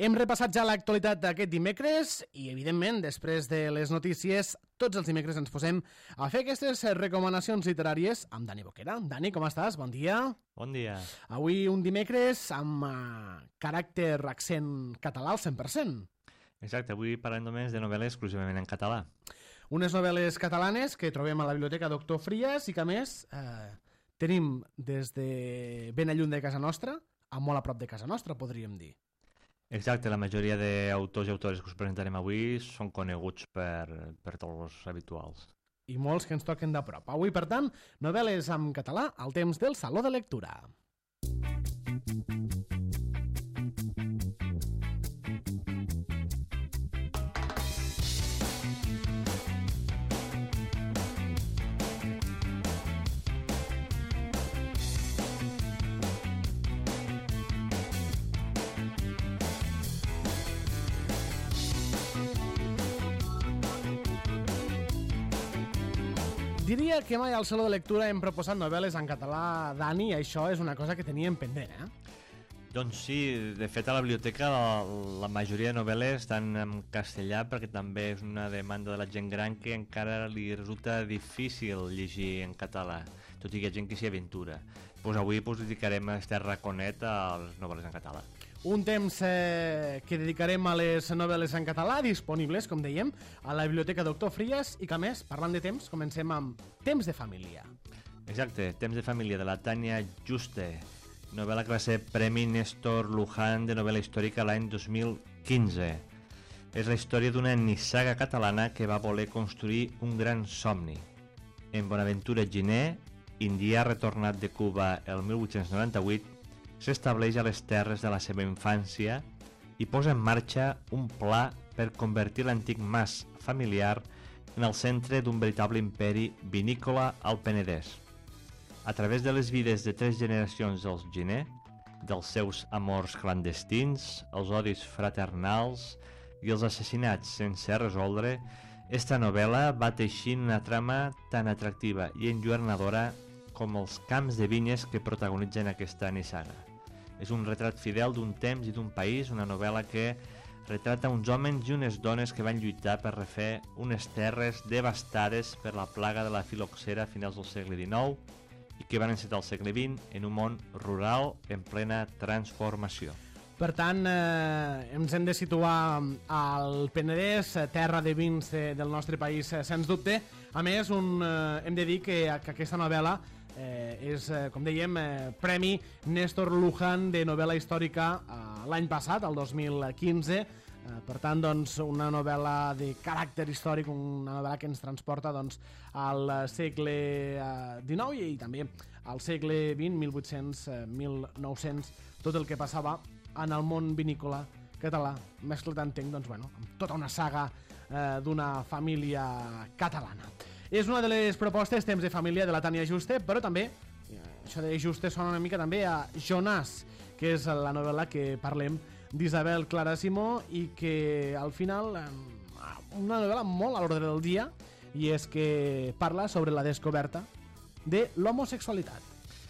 Hem repassat ja l'actualitat d'aquest dimecres i, evidentment, després de les notícies, tots els dimecres ens posem a fer aquestes recomanacions literàries amb Dani Boquera. Dani, com estàs? Bon dia. Bon dia. Avui un dimecres amb caràcter accent català al 100%. Exacte, avui parlem només de novel·les exclusivament en català. Unes novel·les catalanes que trobem a la Biblioteca Doctor Frías i que, a més, tenim des de ben lluny de casa nostra a molt a prop de casa nostra, podríem dir. Exacte, la majoria d'autors i autores que us presentarem avui són coneguts per tots els habituals. I molts que ens toquen de prop. Avui, per tant, novel·les en català al temps del Saló de Lectura. Diria que mai al Saló de Lectura hem proposat novel·les en català, Dani, i això és una cosa que teníem pendent, Doncs sí, de fet a la biblioteca la majoria de novel·les estan en castellà perquè també és una demanda de la gent gran que encara li resulta difícil llegir en català, tot i que hi ha gent que s'hi aventura. Avui dedicarem este raconet a les novel·les en català. Un temps que dedicarem a les novel·les en català, disponibles, com dèiem, a la Biblioteca Doctor Frías, i que, a més, parlant de temps, comencem amb Temps de família. Exacte, Temps de família, de la Tània Juste, novel·la que va ser Premi Néstor Luján de novel·la històrica l'any 2015. És la història d'una nissaga catalana que va voler construir un gran somni. En Bonaventura Giner, indià retornat de Cuba el 1898, s'estableix a les terres de la seva infància i posa en marxa un pla per convertir l'antic mas familiar en el centre d'un veritable imperi vinícola al Penedès. A través de les vides de 3 generacions dels Giner, dels seus amors clandestins, els odis fraternals i els assassinats sense resoldre, esta novel·la va teixint una trama tan atractiva i enlluernadora com els camps de vinyes que protagonitzen aquesta nissaga. És un retrat fidel d'un temps i d'un país, una novel·la que retrata uns homes i unes dones que van lluitar per refer unes terres devastades per la plaga de la filoxera a finals del segle XIX i que van encetar el segle XX en un món rural en plena transformació. Per tant, ens hem de situar al Penedès, terra de vins del nostre país, sens dubte. A més, hem de dir que aquesta novel·la és, com dèiem, Premi Néstor Luján de novel·la històrica l'any passat, el 2015. Per tant, doncs, una novel·la de caràcter històric, una novel·la que ens transporta al segle XIX i també al segle XX, 1800, 1900, tot el que passava en el món vinícola català, mesclat, entenc, amb tota una saga d'una família catalana. És una de les propostes Temps de família de la Tània Juste, però també, això de Juste sona una mica també a Jonàs, que és la novel·la que parlem d'Isabel Clara Simó i que al final, una novel·la molt a l'ordre del dia, i és que parla sobre la descoberta de l'homosexualitat.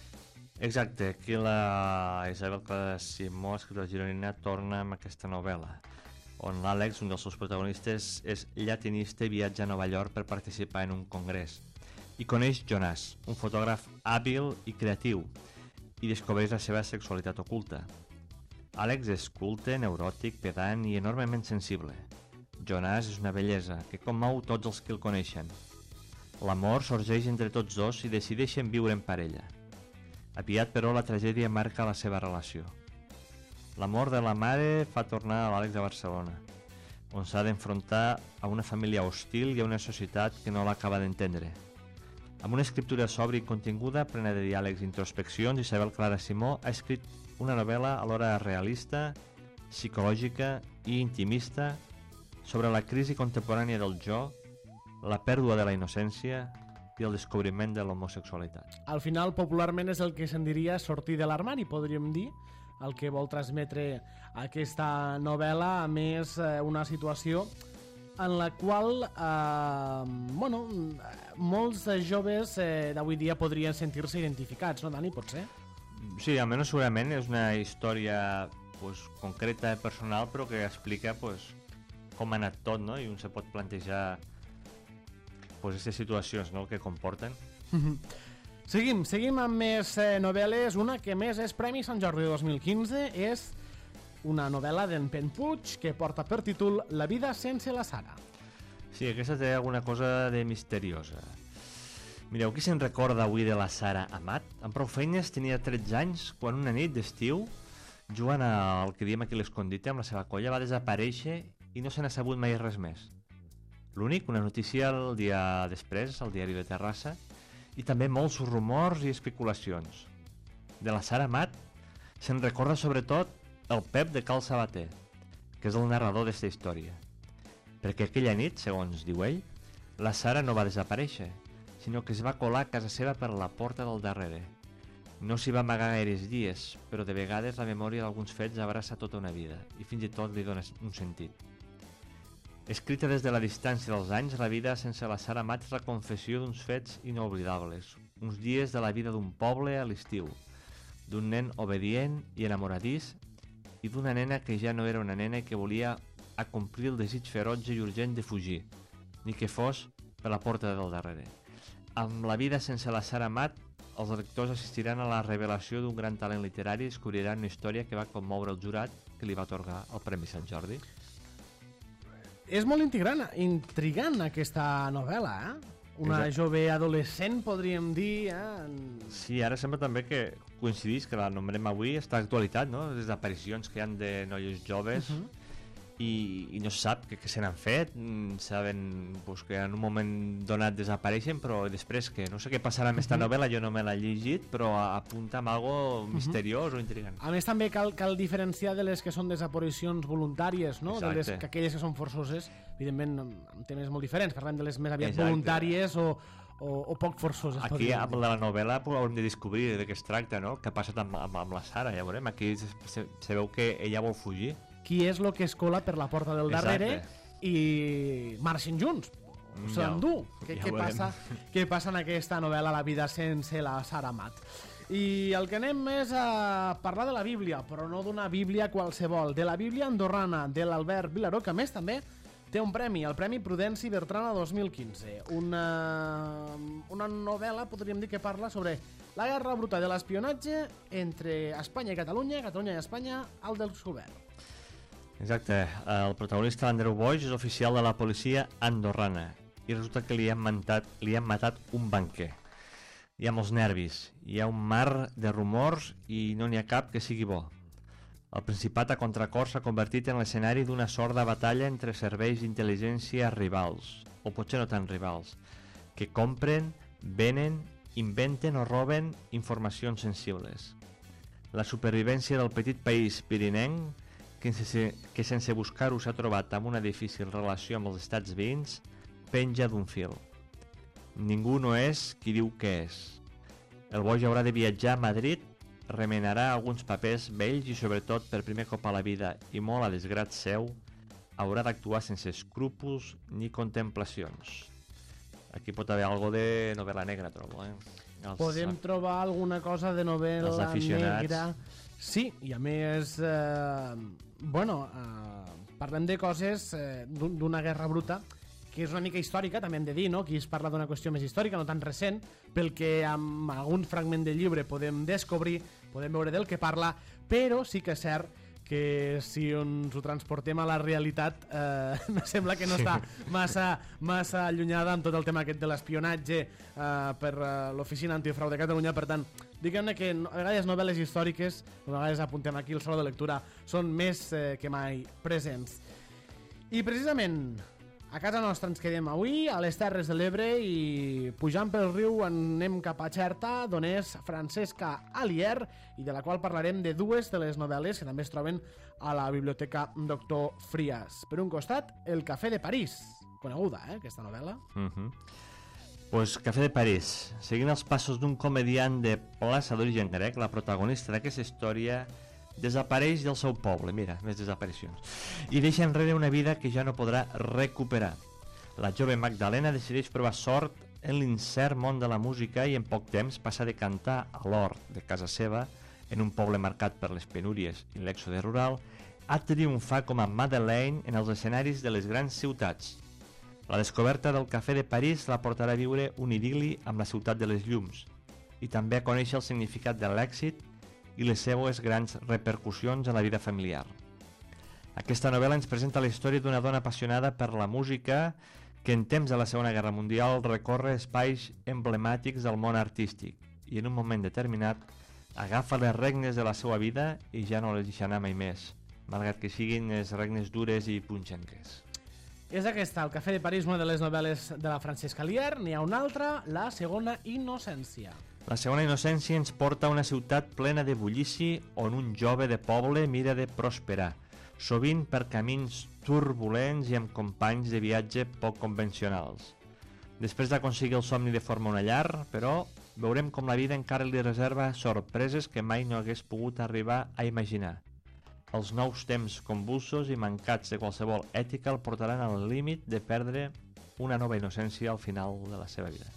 Exacte, aquí la Isabel Clara Simó, escriptora gironina, torna amb aquesta novel·la, on l'Àlex, un dels seus protagonistes, és llatinista i viatja a Nova York per participar en un congrés. I coneix Jonàs, un fotògraf hàbil i creatiu, i descobreix la seva sexualitat oculta. Àlex és culte, neuròtic, pedant i enormement sensible. Jonàs és una bellesa que commou tots els que el coneixen. L'amor sorgeix entre tots dos i decideixen viure en parella. Aviat, però, la tragèdia marca la seva relació. La mort de la mare fa tornar a l'Àlex a Barcelona, on s'ha d'enfrontar a una família hostil i a una societat que no l'acaba d'entendre. Amb una escriptura sòbria i continguda, plena de diàlegs i introspeccions, Isabel Clara Simó ha escrit una novel·la alhora realista, psicològica i intimista sobre la crisi contemporània del jo, la pèrdua de la innocència i el descobriment de l'homosexualitat. Al final, popularment, és el que se'n diria sortir de l'armari, podríem dir, el que vol transmetre aquesta novel·la, a més una situació en la qual molts joves d'avui dia podrien sentir-se identificats, no, Dani, potser? Sí, almenys segurament és una història pues, concreta, personal, però que explica pues, com ha anat tot, no? I un se pot plantejar pues, aquestes situacions, no?, que comporten. Seguim amb més novel·les. Una que més és Premi Sant Jordi 2015 és una novel·la d'en Pen Puig que porta per títol La vida sense la Sara. Sí, aquesta té alguna cosa de misteriosa. Mireu, qui se'n recorda avui de la Sara Amat? Amb prou feines tenia 13 anys quan una nit d'estiu, jugant al que diem aquí l'escondite amb la seva colla, va desaparèixer i no se n'ha sabut mai res més. L'únic, una notícia el dia després, al diari de Terrassa, i també molts rumors i especulacions. De la Sara Amat se'n recorda sobretot el Pep de Cal Sabater, que és el narrador d'esta història. Perquè aquella nit, segons diu ell, la Sara no va desaparèixer, sinó que es va colar a casa seva per la porta del darrere. No s'hi va amagar gaires dies, però de vegades la memòria d'alguns fets abraça tota una vida i fins i tot li dona un sentit. Escrita des de la distància dels anys, la vida sense la Sara Amat és la confessió d'uns fets inoblidables, uns dies de la vida d'un poble a l'estiu, d'un nen obedient i enamoradís i d'una nena que ja no era una nena i que volia acomplir el desig ferotge i urgent de fugir, ni que fos per la porta del darrere. Amb la vida sense la Sara Amat, els lectors assistiran a la revelació d'un gran talent literari i descobriran una història que va commoure el jurat que li va atorgar el Premi Sant Jordi. És molt intrigant aquesta novel·la, Una jove adolescent, podríem dir. Sí, ara sembla també que coincidís que la nombrem avui, està d'actualitat, no? Les aparicions que hi ha de noies joves i no se sap què se n'han fet, saben pues, que en un moment donat desapareixen, però després que no sé què passarà amb aquesta novel·la, jo no me l'he llegit, però apunta amb algo misteriós o intrigant. A més també cal diferenciar de les que són desaparicions voluntàries, no? De les que aquelles que són forçoses, evidentment amb temes molt diferents, parlem de les més aviat voluntàries o poc forçoses. Aquí amb la novel·la haurem de descobrir de què es tracta, no? Què ha passat amb la Sara, ja veurem. Aquí se veu que ella vol fugir. Qui és el que es cola per la porta del darrere i marxen junts, se l'endú. Què passa en aquesta novel·la La vida sense la Sara Amat? I el que anem és a parlar de la Bíblia, però no d'una Bíblia qualsevol, de la Bíblia andorrana, de l'Albert Vilaró, que a més també té un premi, el Premi Prudenci Bertrana 2015. Una novel·la, podríem dir, que parla sobre la guerra bruta de l'espionatge entre Espanya i Catalunya i Espanya al descobert. Exacte, el protagonista Andreu Boix és oficial de la policia andorrana i resulta que li han matat un banquer. Hi ha molts nervis, hi ha un mar de rumors i no n'hi ha cap que sigui bo. El Principat a contracor s'ha convertit en l'escenari d'una sorda batalla entre serveis d'intel·ligència rivals, o potser no tan rivals, que compren, venen, inventen o roben informacions sensibles. La supervivència del petit país pirinenc que sense buscar-ho s'ha trobat amb una difícil relació amb els estats veïns, penja d'un fil. Ningú no és qui diu que és. El Boix haurà de viatjar a Madrid, remenarà alguns papers vells i sobretot per primer cop a la vida i molt a desgrat seu, haurà d'actuar sense escrúpols ni contemplacions. Aquí pot haver algo de novel·la negra, trobo. Podem trobar alguna cosa de novel·la negra. Sí, i a més, parlem de coses d'una guerra bruta que és una mica històrica, també hem de dir, no? Aquí es parla d'una qüestió més històrica, no tan recent, pel que amb algun fragment de llibre podem descobrir, podem veure del que parla, però sí que és cert que si ens ho transportem a la realitat sembla que no està massa allunyada amb tot el tema aquest de l'espionatge per l'Oficina Antifrau de Catalunya. Per tant, diguem-ne que a vegades novel·les històriques, a vegades apuntem aquí el saló de lectura, són més que mai presents. I precisament a casa nostra ens quedem avui, a les Terres de l'Ebre, i pujant pel riu anem cap a Xerta, d'on és Francesca Alier, i de la qual parlarem de dues de les novel·les que també es troben a la Biblioteca Doctor Frias. Per un costat, El Cafè de París, coneguda, aquesta novel·la. Pues Cafè de París, seguint els passos d'un comediant de plaça d'origen grec, la protagonista d'aquesta història desapareix del seu poble, mira, més desaparicions, i deixa enrere una vida que ja no podrà recuperar. La jove Magdalena decideix provar sort en l'incert món de la música i en poc temps passa de cantar a l'hort de casa seva en un poble marcat per les penúries i l'èxode rural, ha triomfat com a Madeleine en els escenaris de les grans ciutats. La descoberta del Cafè de París la portarà a viure un idil·li amb la ciutat de les llums i també a conèixer el significat de l'èxit i les seues grans repercussions en la vida familiar. Aquesta novel·la ens presenta la història d'una dona apassionada per la música que en temps de la Segona Guerra Mundial recorre espais emblemàtics del món artístic i en un moment determinat agafa les regnes de la seva vida i ja no les deixa anar mai més, malgrat que siguin les regnes dures i punxenques. És aquesta, El Cafè de París, una de les novel·les de la Francesca Lier. N'hi ha una altra, La segona innocència. La segona innocència ens porta a una ciutat plena de bullici on un jove de poble mira de prosperar, sovint per camins turbulents i amb companys de viatge poc convencionals. Després d'aconseguir el somni de formar una llar, però, veurem com la vida encara li reserva sorpreses que mai no hagués pogut arribar a imaginar. Els nous temps convulsos i mancats de qualsevol ètica el portaran al límit de perdre una nova innocència al final de la seva vida.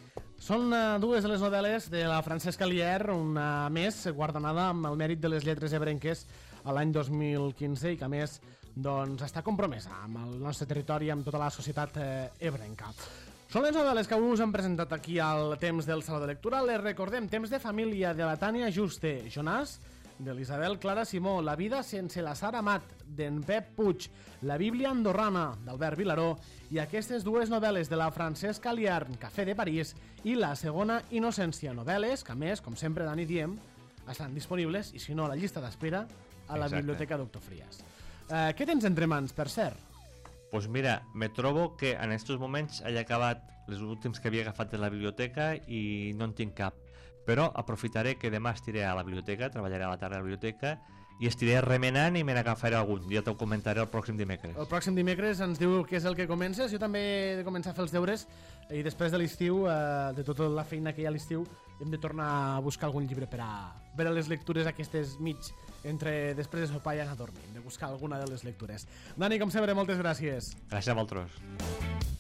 Són dues de les novel·les de la Francesca Lier, una més guardonada amb el mèrit de les lletres ebrenques a l'any 2015 i que a més doncs, està compromesa amb el nostre territori i amb tota la societat ebrenca. Són les novel·les que us hem presentat aquí al Temps del Saló de Lectura. Les recordem: Temps de família, de la Tània Juste; Jonàs, de l'Isabel Clara Simó; La vida sense la Sara Amat, d'en Pep Puig; La Bíblia andorrana, d'Albert Vilaró; i aquestes dues novel·les de la Francesca Lier, Cafè de París, i La segona innocència, novel·les que, a més, com sempre Dani diem, estan disponibles, i si no, a la llista d'espera, a la Biblioteca Doctor Frías. Què tens entre mans, per cert? Doncs mira, me trobo que en aquests moments he acabat les últims que havia agafat de la biblioteca i no en tinc cap. Però aprofitaré que demà estiré a la biblioteca, treballaré a la tarda a la biblioteca i estiré remenant i me n'agafaré algun. Ja t'ho comentaré el pròxim dimecres. El pròxim dimecres ens diu què és el que comences. Jo també he de començar a fer els deures i després de l'estiu, de tota la feina que hi ha a l'estiu, hem de tornar a buscar algun llibre per a les lectures aquestes entre després de sopar i anar a dormir. Hem de buscar alguna de les lectures. Dani, com sempre, moltes gràcies. Gràcies a vosaltres.